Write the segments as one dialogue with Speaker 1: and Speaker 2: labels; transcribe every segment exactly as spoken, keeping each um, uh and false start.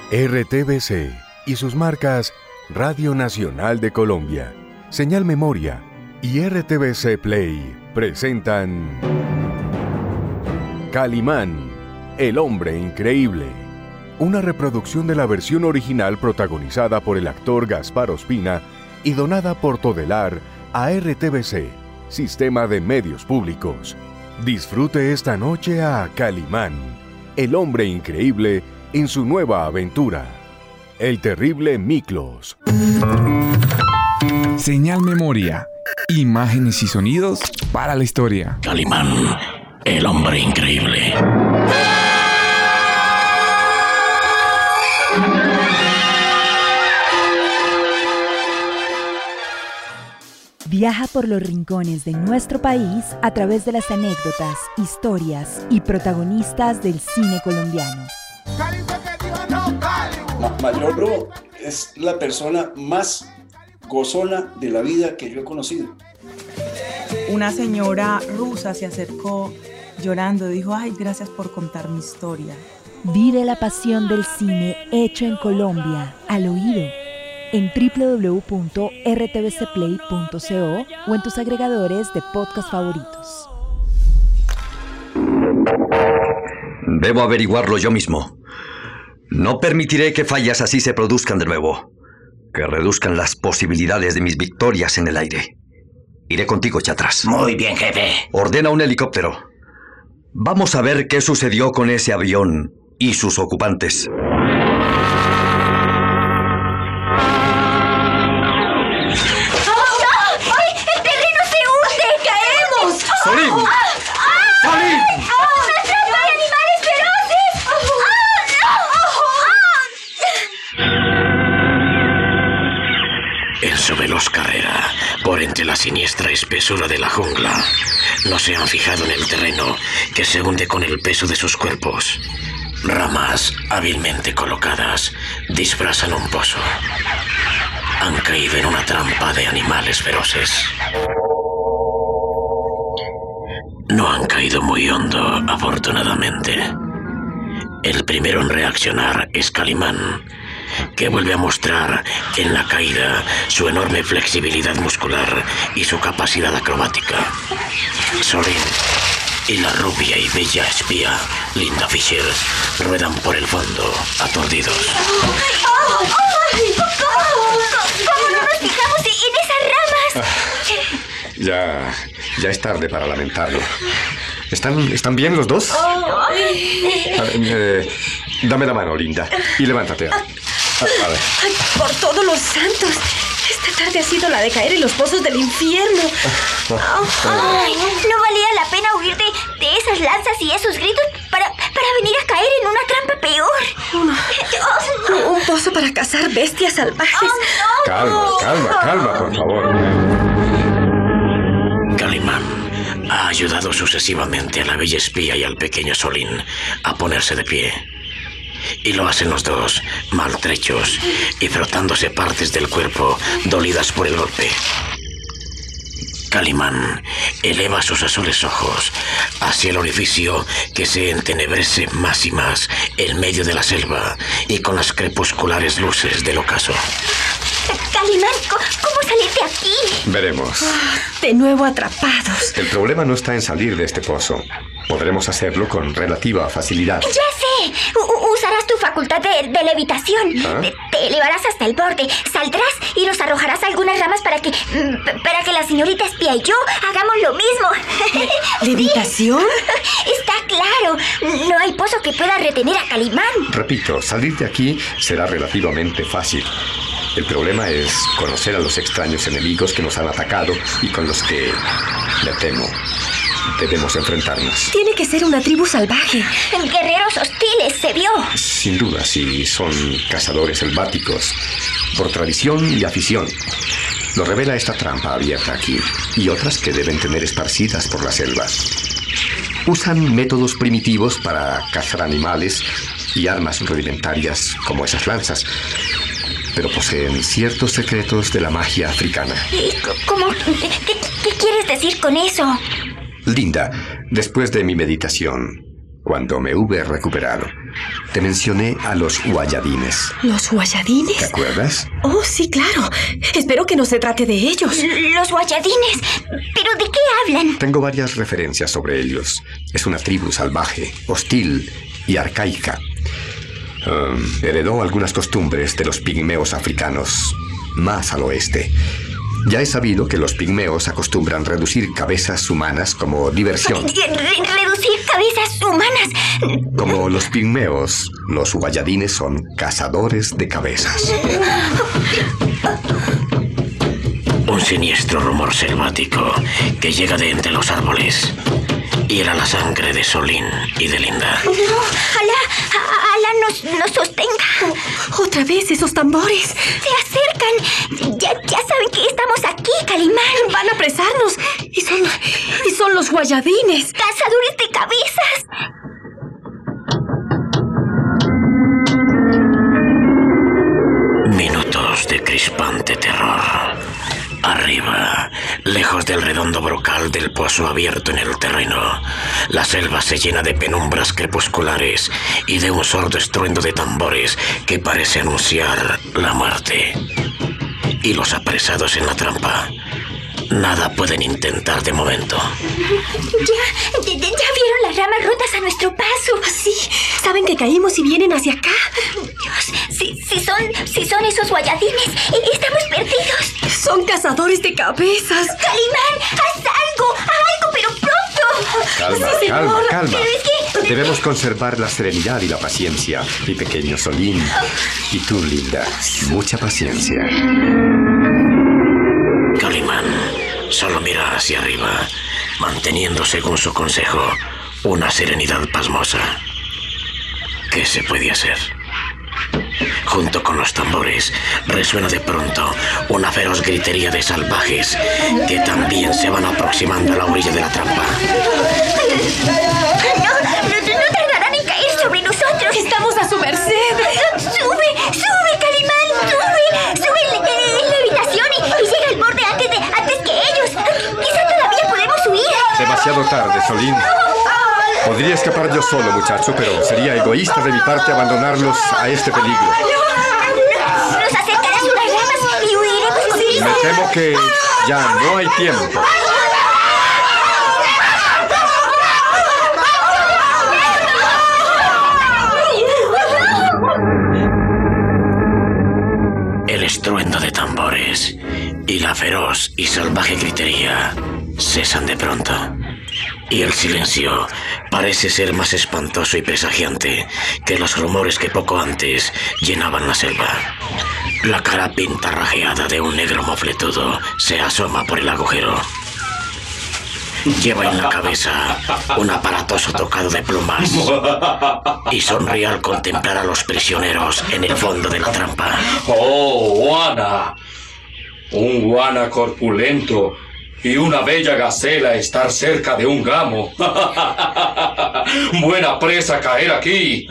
Speaker 1: R T V C y sus marcas Radio Nacional de Colombia, Señal Memoria y R T V C Play presentan Calimán, el hombre increíble. Una reproducción de la versión original protagonizada por el actor Gaspar Ospina y donada por Todelar a R T V C, Sistema de Medios Públicos. Disfrute esta noche a Calimán, el hombre increíble en su nueva aventura, el terrible Miklos.
Speaker 2: Señal Memoria, imágenes y sonidos para la historia.
Speaker 3: Calimán, el hombre increíble.
Speaker 4: Viaja por los rincones de nuestro país a través de las anécdotas, historias y protagonistas del cine colombiano.
Speaker 5: Mayolo es la persona más gozona de la vida que yo he conocido.
Speaker 6: Una señora rusa se acercó llorando, dijo: ay, gracias por contar mi historia.
Speaker 4: Vive la pasión del cine hecho en Colombia, al oído, en doble u doble u doble u punto r t v c play punto co o en tus agregadores de podcast favoritos.
Speaker 7: Debo averiguarlo yo mismo. No permitiré que fallas así se produzcan de nuevo, que reduzcan las posibilidades de mis victorias en el aire. Iré contigo, Chatras.
Speaker 3: Muy bien, jefe.
Speaker 7: Ordena un helicóptero. Vamos a ver qué sucedió con ese avión y sus ocupantes.
Speaker 8: ¡Solín! ¡Solín!
Speaker 9: ¡Una trampa de animales feroces!
Speaker 3: En su veloz carrera por entre la siniestra espesura de la jungla, no se han fijado en el terreno que se hunde con el peso de sus cuerpos. Ramas hábilmente colocadas disfrazan un pozo. Han caído en una trampa de animales feroces. No han caído muy hondo, afortunadamente. El primero en reaccionar es Calimán, que vuelve a mostrar en la caída su enorme flexibilidad muscular y su capacidad acrobática. Solín y la rubia y bella espía, Linda Fisher, ruedan por el fondo, aturdidos.
Speaker 9: ¡Oh! ¡Oh! ¿Cómo no nos fijamos en esas ramas?
Speaker 10: Ah, ya, ya es tarde para lamentarlo. ¿Están, ¿están bien los dos?
Speaker 9: Oh.
Speaker 10: A ver, eh, dame la mano, Linda, y levántate. A, a ver.
Speaker 11: Ay, por todos los santos. Esta tarde ha sido la de caer en los pozos del infierno.
Speaker 9: Ay, no valía la pena huir de, de esas lanzas y esos gritos para, para venir a caer en una trampa peor.
Speaker 11: Un, un pozo para cazar bestias salvajes.
Speaker 9: Oh, no.
Speaker 10: Calma, calma, calma, por favor.
Speaker 3: Calimán ha ayudado sucesivamente a la bella espía y al pequeño Solín a ponerse de pie. Y lo hacen los dos, maltrechos y frotándose partes del cuerpo dolidas por el golpe. Calimán eleva sus azules ojos hacia el orificio que se entenebrece más y más en medio de la selva y con las crepusculares luces del ocaso.
Speaker 9: Calimán, ¿cómo salir de aquí?
Speaker 10: Veremos.
Speaker 11: De nuevo atrapados.
Speaker 10: El problema no está en salir de este pozo. Podremos hacerlo con relativa facilidad.
Speaker 9: ¡Ya sé! U- usarás tu facultad de, de levitación.
Speaker 10: ¿Ah?
Speaker 9: Te, te elevarás hasta el borde, saldrás y nos arrojarás algunas ramas para que, para que la señorita espía y yo hagamos lo mismo.
Speaker 11: ¿Levitación?
Speaker 9: Está claro. No hay pozo que pueda retener a Calimán.
Speaker 10: Repito, salir de aquí será relativamente fácil. El problema es conocer a los extraños enemigos que nos han atacado y con los que, me temo, debemos enfrentarnos.
Speaker 11: Tiene que ser una tribu salvaje.
Speaker 9: Guerreros hostiles, se vio.
Speaker 10: Sin duda, si son cazadores selváticos, por tradición y afición. Lo revela esta trampa abierta aquí y otras que deben tener esparcidas por la selva. Usan métodos primitivos para cazar animales y armas rudimentarias como esas lanzas, pero poseen ciertos secretos de la magia africana.
Speaker 9: ¿Cómo? ¿Qué, qué quieres decir con eso?
Speaker 10: Linda, después de mi meditación, Cuando me hube recuperado, te mencioné a los guayadines.
Speaker 11: ¿Los guayadines?
Speaker 10: ¿Te acuerdas?
Speaker 11: Oh, sí, claro. Espero que no se trate de ellos.
Speaker 9: Los guayadines. ¿Pero de qué hablan?
Speaker 10: Tengo varias referencias sobre ellos. Es una tribu salvaje, hostil y arcaica. Um, heredó algunas costumbres de los pigmeos africanos, más al oeste. Ya he sabido que los pigmeos acostumbran reducir cabezas humanas como diversión.
Speaker 9: ¿Reducir cabezas humanas?
Speaker 10: Como los pigmeos, los guayadines son cazadores de cabezas.
Speaker 3: Un siniestro rumor selvático que llega de entre los árboles. Y era la sangre de Solín y de Linda.
Speaker 9: No, Alá, Alá nos, nos sostenga.
Speaker 11: Oh, otra vez esos tambores.
Speaker 9: Se acercan. Ya, ya saben que estamos aquí, Calimán.
Speaker 11: Van a apresarnos. Y son, y son los guayadines.
Speaker 9: Cazadores de cabezas.
Speaker 3: Minutos de crispante terror. Arriba, lejos del redondo brocal del pozo abierto en el terreno, la selva se llena de penumbras crepusculares y de un sordo estruendo de tambores que parece anunciar la muerte. Y los apresados en la trampa, nada pueden intentar de momento.
Speaker 9: Ya, ya, ya vieron las ramas rotas a nuestro paso.
Speaker 11: Sí, saben que caímos y vienen hacia acá.
Speaker 9: Dios, si, si son, si son esos guayadines, estamos perdidos.
Speaker 11: Son cazadores de cabezas.
Speaker 9: Calimán, haz algo, haz algo, pero pronto.
Speaker 10: Calma,
Speaker 9: Sí,
Speaker 10: calma,
Speaker 9: señor.
Speaker 10: calma.
Speaker 9: Pero es que...
Speaker 10: Debemos conservar la serenidad y la paciencia, mi pequeño Solín. Y tú, Linda, mucha paciencia.
Speaker 3: Calimán solo mira hacia arriba, manteniendo, según su consejo, una serenidad pasmosa. ¿Qué se puede hacer? Junto con los tambores, resuena de pronto una feroz gritería de salvajes que también se van aproximando a la orilla de la trampa.
Speaker 9: No, no, no tardarán en caer sobre nosotros.
Speaker 11: Estamos a su merced.
Speaker 9: Sube, sube, Calimán, sube. Sube en, en- en la habitación y, y llega al borde antes, de, antes que ellos. Quizá todavía podemos huir.
Speaker 10: Demasiado tarde, Solín. Podría escapar yo solo, muchacho, pero sería egoísta de mi parte abandonarlos a este peligro.
Speaker 9: Nos acercarás unas ramas y huiremos contigo.
Speaker 10: Me temo que ya no hay tiempo.
Speaker 3: El estruendo de tambores y la feroz y salvaje gritería cesan de pronto. Y el silencio parece ser más espantoso y presagiante que los rumores que poco antes llenaban la selva. La cara pintarrajeada de un negro mofletudo se asoma por el agujero. Lleva en la cabeza un aparatoso tocado de plumas y sonríe al contemplar a los prisioneros en el fondo de la trampa.
Speaker 12: ¡Oh, guana! Un guana corpulento y una bella gacela estar cerca de un gamo. Buena presa caer aquí.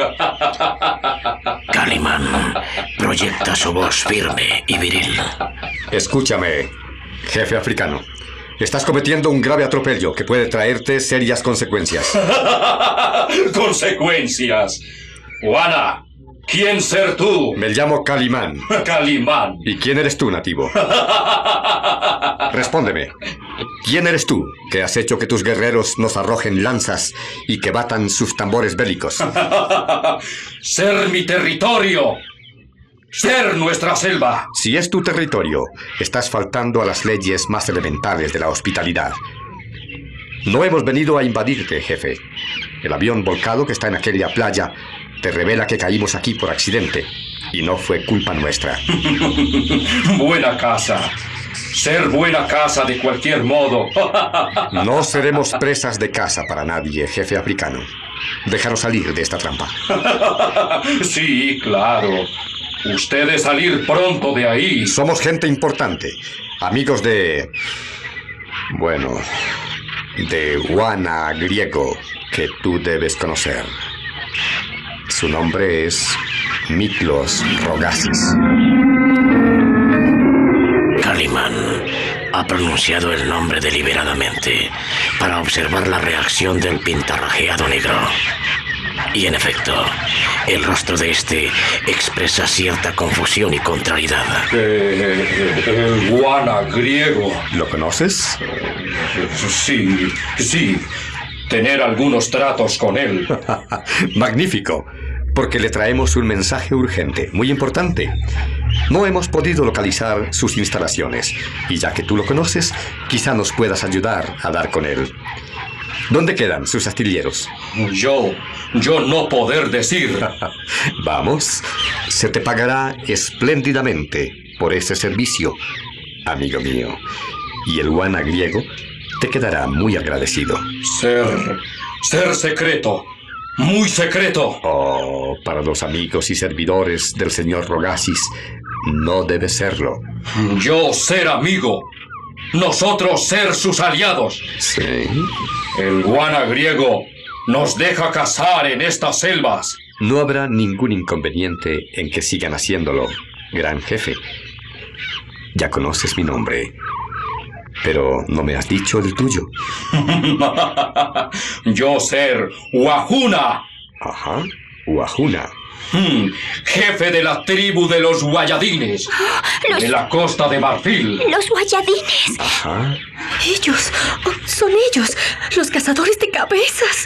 Speaker 3: Calimán proyecta su voz firme y viril.
Speaker 10: Escúchame, jefe africano. Estás cometiendo un grave atropello que puede traerte serias consecuencias.
Speaker 12: Consecuencias. Guana, ¿quién ser tú?
Speaker 10: Me llamo Calimán.
Speaker 12: Calimán.
Speaker 10: ¿Y quién eres tú, nativo? Respóndeme. ¿Quién eres tú que has hecho que tus guerreros nos arrojen lanzas y que batan sus tambores bélicos?
Speaker 12: Ser mi territorio. Ser nuestra selva.
Speaker 10: Si es tu territorio, estás faltando a las leyes más elementales de la hospitalidad. No hemos venido a invadirte, jefe. El avión volcado que está en aquella playa te revela que caímos aquí por accidente y no fue culpa nuestra.
Speaker 12: Buena casa. Ser buena casa de cualquier modo.
Speaker 10: No seremos presas de caza para nadie, jefe africano. Déjanos salir de esta trampa.
Speaker 12: Sí, claro. Ustedes salir pronto de ahí.
Speaker 10: Somos gente importante. Amigos de... Bueno... de guana griego que tú debes conocer. Su nombre es Miklos Rogasis.
Speaker 3: Calimán ha pronunciado el nombre deliberadamente para observar la reacción del pintarrajeado negro. Y en efecto, el rostro de este expresa cierta confusión y contrariedad.
Speaker 12: Eh, el guana griego.
Speaker 10: ¿Lo conoces?
Speaker 12: Sí, sí. Tener algunos tratos con él.
Speaker 10: Magnífico, porque le traemos un mensaje urgente, muy importante. No hemos podido localizar sus instalaciones, y ya que tú lo conoces, quizá nos puedas ayudar a dar con él. ¿Dónde quedan sus astilleros?
Speaker 12: Yo, yo no poder decir.
Speaker 10: Vamos, se te pagará espléndidamente por ese servicio, amigo mío. Y el guana griego te quedará muy agradecido.
Speaker 12: Ser, ser secreto, muy secreto.
Speaker 10: Oh, para los amigos y servidores del señor Rogasis, no debe serlo.
Speaker 12: Yo ser amigo, nosotros ser sus aliados.
Speaker 10: Sí.
Speaker 12: El guana griego nos deja cazar en estas selvas.
Speaker 10: No habrá ningún inconveniente en que sigan haciéndolo, gran jefe. Ya conoces mi nombre, pero no me has dicho el tuyo.
Speaker 12: Yo ser Wahuna.
Speaker 10: Ajá, Wahuna.
Speaker 12: Hmm, jefe de la tribu de los guayadines.
Speaker 11: Los...
Speaker 12: De la costa de Marfil.
Speaker 11: Los guayadines.
Speaker 10: Ajá.
Speaker 11: Ellos, oh, son ellos, los cazadores de cabezas.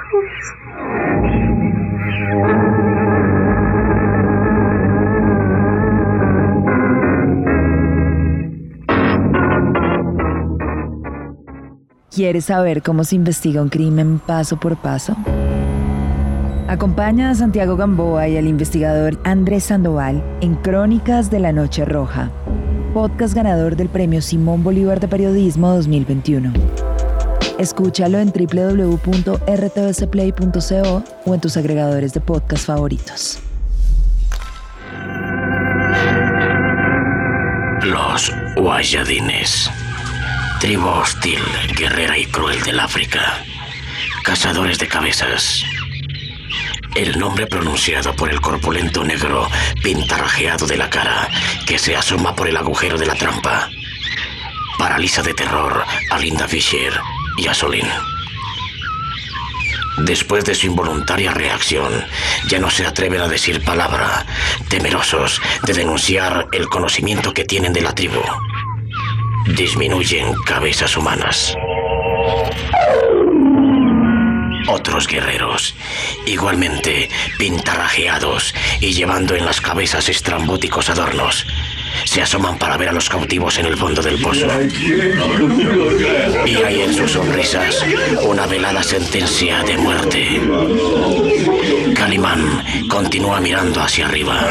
Speaker 4: ¿Quieres saber cómo se investiga un crimen paso por paso? Acompaña a Santiago Gamboa y al investigador Andrés Sandoval en Crónicas de la Noche Roja, podcast ganador del Premio Simón Bolívar de Periodismo dos mil veintiuno. Escúchalo en doble u doble u doble u punto r t v c play punto co o en tus agregadores de podcast favoritos.
Speaker 3: Los guayadines. Tribu hostil, guerrera y cruel del África. Cazadores de cabezas. El nombre pronunciado por el corpulento negro pintarrajeado de la cara que se asoma por el agujero de la trampa paraliza de terror a Linda Fisher y a Solín. Después de su involuntaria reacción, ya no se atreven a decir palabra, temerosos de denunciar el conocimiento que tienen de la tribu. Disminuyen cabezas humanas. Otros guerreros, igualmente pintarrajeados y llevando en las cabezas estrambóticos adornos, se asoman para ver a los cautivos en el fondo del pozo. Y hay en sus sonrisas una velada sentencia de muerte. Calimán continúa mirando hacia arriba.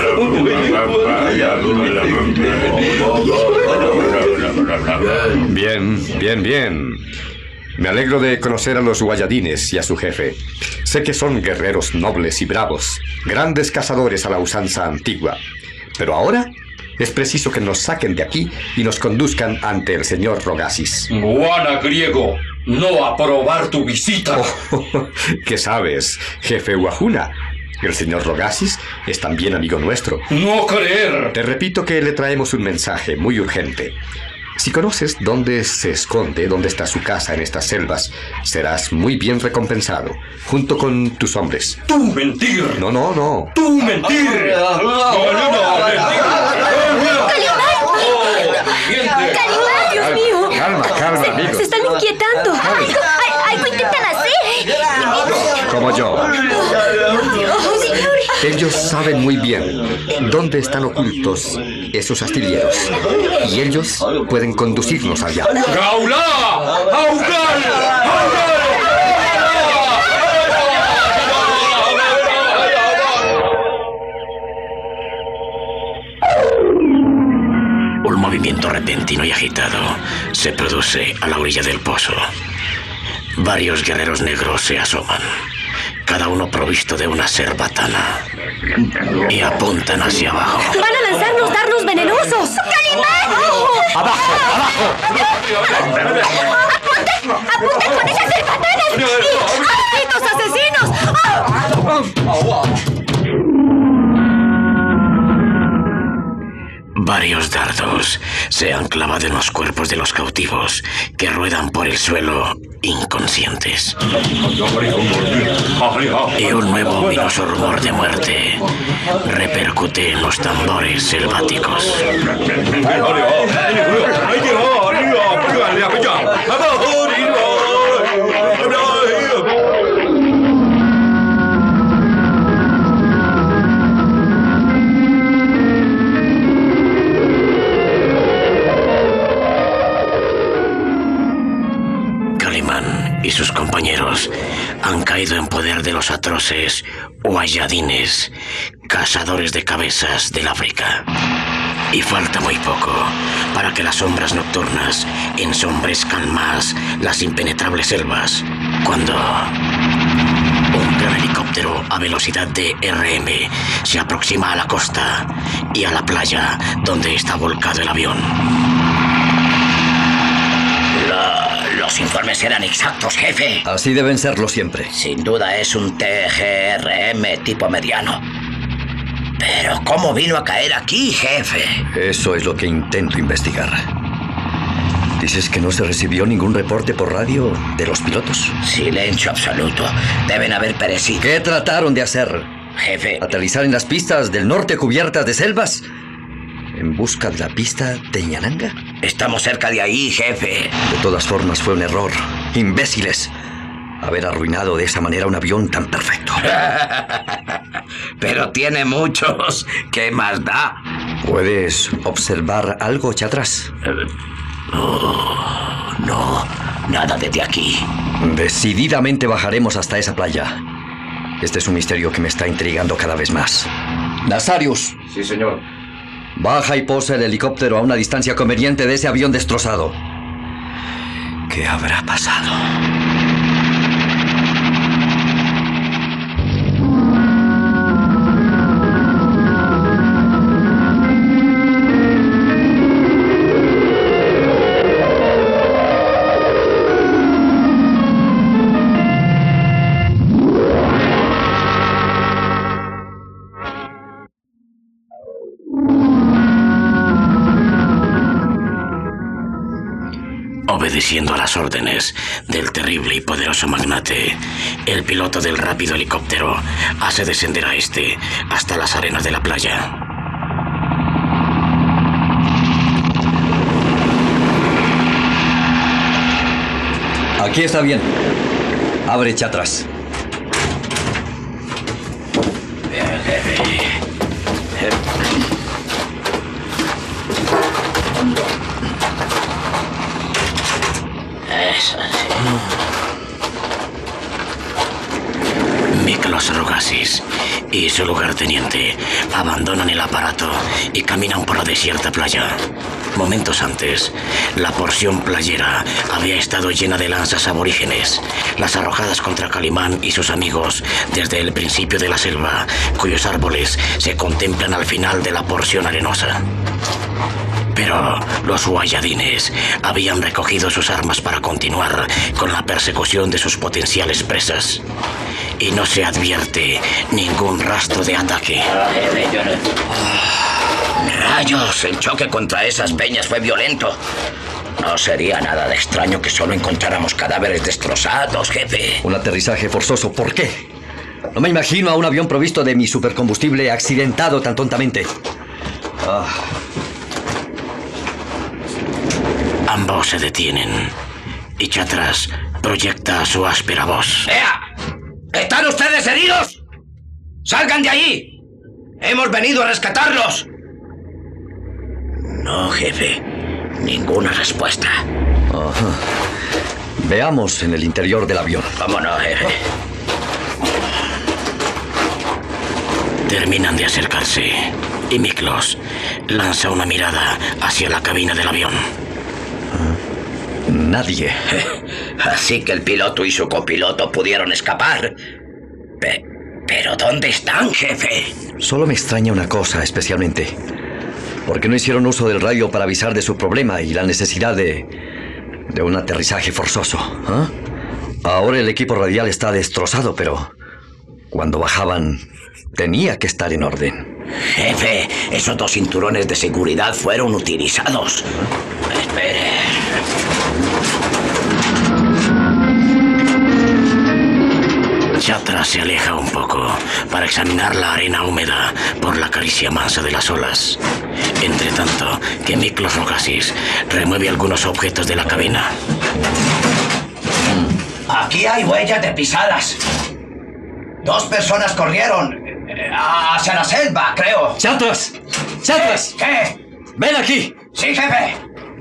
Speaker 10: Bien, bien, bien. Me alegro de conocer a los guayadines y a su jefe. Sé que son guerreros nobles y bravos, grandes cazadores a la usanza antigua. Pero ahora es preciso que nos saquen de aquí y nos conduzcan ante el señor Rogasis.
Speaker 12: Guana griego, no aprobar tu visita.
Speaker 10: Oh, ¿qué sabes, jefe Wahuna? El señor Rogasis es también amigo nuestro.
Speaker 12: No creer.
Speaker 10: Te repito que le traemos un mensaje muy urgente. Si conoces dónde se esconde, dónde está su casa en estas selvas, serás muy bien recompensado, junto con tus hombres.
Speaker 12: ¡Tú mentir!
Speaker 10: No, no, no.
Speaker 12: ¡Tú mentir! ¡No, no, no!
Speaker 11: ¡Calimán, Dios mío!
Speaker 10: Calma, calma,
Speaker 11: se,
Speaker 10: amigos.
Speaker 11: Se están inquietando.
Speaker 9: Algo, algo intentan hacer.
Speaker 10: Como yo. Ellos saben muy bien dónde están ocultos esos astilleros. Y ellos pueden conducirnos allá.
Speaker 12: ¡Gaulá! ¡Augal!
Speaker 3: Un movimiento repentino y agitado se produce a la orilla del pozo. Varios guerreros negros se asoman, cada uno provisto de una cerbatana, y apuntan hacia abajo.
Speaker 11: ¡Van a lanzarnos dardos venenosos! ¡Calimán!
Speaker 10: ¡Abajo, abajo!
Speaker 11: ¡Apunten! ¡Apunten con esas cerbatanas! ¡Malditos asesinos!
Speaker 3: Varios dardos se han clavado en los cuerpos de los cautivos que ruedan por el suelo inconscientes. Y un nuevo ominoso rumor de muerte repercute en los tambores selváticos. Y sus compañeros han caído en poder de los atroces Wayadines, cazadores de cabezas del África. Y falta muy poco para que las sombras nocturnas ensombrezcan más las impenetrables selvas, cuando un gran helicóptero a velocidad de R M se aproxima a la costa y a la playa donde está volcado el avión.
Speaker 13: Los informes eran exactos, jefe.
Speaker 7: Así deben serlo siempre.
Speaker 13: Sin duda es un T G R M tipo mediano. Pero ¿cómo vino a caer aquí, jefe?
Speaker 7: Eso es lo que intento investigar. ¿Dices que no se recibió ningún reporte por radio de los pilotos?
Speaker 13: Silencio absoluto. Deben haber perecido.
Speaker 7: ¿Qué trataron de hacer?
Speaker 13: Jefe.
Speaker 7: ¿Aterrizar en las pistas del norte cubiertas de selvas? ¿En busca de la pista de Ñananga?
Speaker 13: Estamos cerca de ahí, jefe.
Speaker 7: De todas formas, fue un error. Imbéciles. Haber arruinado de esa manera un avión tan perfecto.
Speaker 13: Pero tiene muchos. ¿Qué más da?
Speaker 7: ¿Puedes observar algo, Chatras?
Speaker 13: Oh, no, nada desde aquí.
Speaker 7: Decididamente bajaremos hasta esa playa. Este es un misterio que me está intrigando cada vez más. Nazarius.
Speaker 12: Sí, señor.
Speaker 7: Baja y posa el helicóptero a una distancia conveniente de ese avión destrozado. ¿Qué habrá pasado?
Speaker 3: Obedeciendo a las órdenes del terrible y poderoso magnate, el piloto del rápido helicóptero hace descender a este hasta las arenas de la playa.
Speaker 7: Aquí está bien. Abre, Chatras.
Speaker 3: Eso sí. Miklos Rogasis y su lugarteniente abandonan el aparato y caminan por la desierta playa. Momentos antes, la porción playera había estado llena de lanzas aborígenes, las arrojadas contra Calimán y sus amigos desde el principio de la selva, cuyos árboles se contemplan al final de la porción arenosa. Pero los Wayadines habían recogido sus armas para continuar con la persecución de sus potenciales presas. Y no se advierte ningún rastro de ataque.
Speaker 13: ¡Rayos! El choque contra esas peñas fue violento. No sería nada de extraño que solo encontráramos cadáveres destrozados, jefe.
Speaker 7: Un aterrizaje forzoso. ¿Por qué? No me imagino a un avión provisto de mi supercombustible accidentado tan tontamente. Ah.
Speaker 3: Ambos se detienen y Chatras proyecta su áspera voz.
Speaker 13: ¡Ea! ¿Están ustedes heridos? ¡Salgan de ahí! ¡Hemos venido a rescatarlos! No, jefe. Ninguna respuesta.
Speaker 7: Ajá. Veamos en el interior del avión.
Speaker 13: ¿Cómo no, jefe?
Speaker 3: Terminan de acercarse y Miklos lanza una mirada hacia la cabina del avión.
Speaker 7: Nadie.
Speaker 13: Así que el piloto y su copiloto pudieron escapar. Pe- ¿Pero dónde están, jefe?
Speaker 7: Solo me extraña una cosa especialmente. ¿Por qué no hicieron uso del radio para avisar de su problema y la necesidad de... de un aterrizaje forzoso? ¿Ah? Ahora el equipo radial está destrozado, pero... cuando bajaban, tenía que estar en orden.
Speaker 13: Jefe, esos dos cinturones de seguridad fueron utilizados. ¿Ah? Espere.
Speaker 3: Chatra se aleja un poco para examinar la arena húmeda por la caricia mansa de las olas. Entre tanto, que Miklos Rogasis remueve algunos objetos de la cabina.
Speaker 13: Aquí hay huellas de pisadas. Dos personas corrieron eh, hacia la selva, creo.
Speaker 8: ¡Chatras! ¡Chatras!
Speaker 13: ¿Qué?
Speaker 8: ¡Ven aquí!
Speaker 13: Sí, jefe.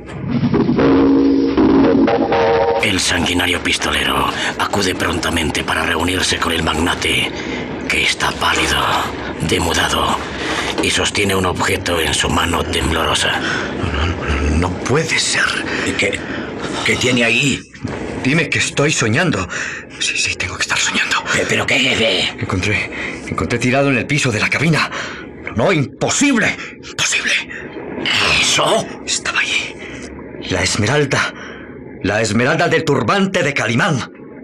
Speaker 3: El sanguinario pistolero acude prontamente para reunirse con el magnate, que está pálido, demudado, y sostiene un objeto en su mano temblorosa.
Speaker 7: No, no puede ser.
Speaker 13: ¿Qué, qué tiene ahí?
Speaker 7: Dime que estoy soñando. Sí, sí, tengo que estar soñando.
Speaker 13: ¿Pero qué, jefe?
Speaker 7: Encontré, encontré tirado en el piso de la cabina. No, imposible, imposible.
Speaker 13: ¿Eso?
Speaker 7: Estaba allí. La esmeralda. La esmeralda del turbante de Calimán.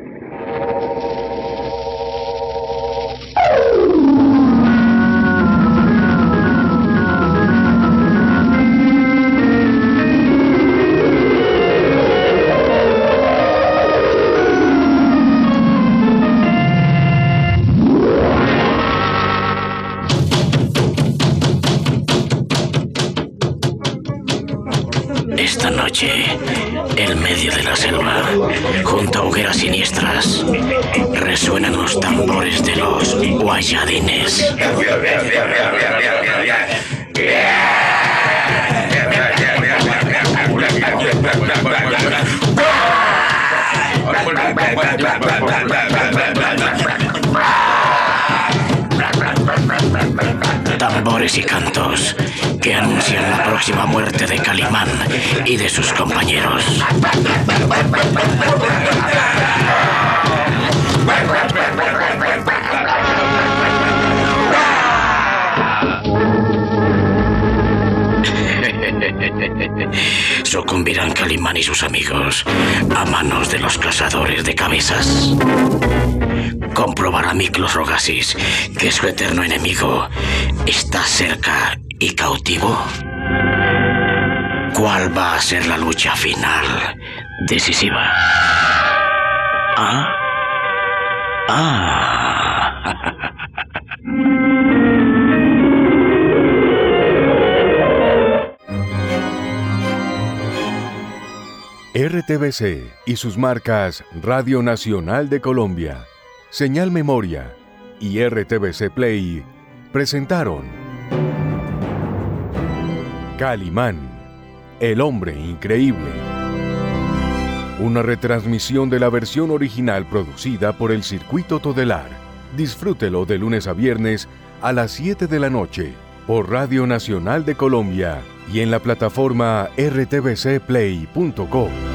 Speaker 3: Esta noche, en medio de la selva, junto a hogueras siniestras, resuenan los tambores de los guayadines. Tambores y cantos que anuncian la próxima muerte de Calimán y de sus compañeros. Sucumbirán Calimán y sus amigos a manos de los cazadores de cabezas. Comprobará Miklos Rogasis que su eterno enemigo está cerca y cautivo. ¿Cuál va a ser la lucha final decisiva? ¿Ah? Ah.
Speaker 1: R T V C y sus marcas Radio Nacional de Colombia, Señal Memoria y R T V C Play presentaron Calimán, el hombre increíble. Una retransmisión de la versión original producida por el Circuito Todelar. Disfrútelo de lunes a viernes a las siete de la noche por Radio Nacional de Colombia y en la plataforma r t v c play punto com.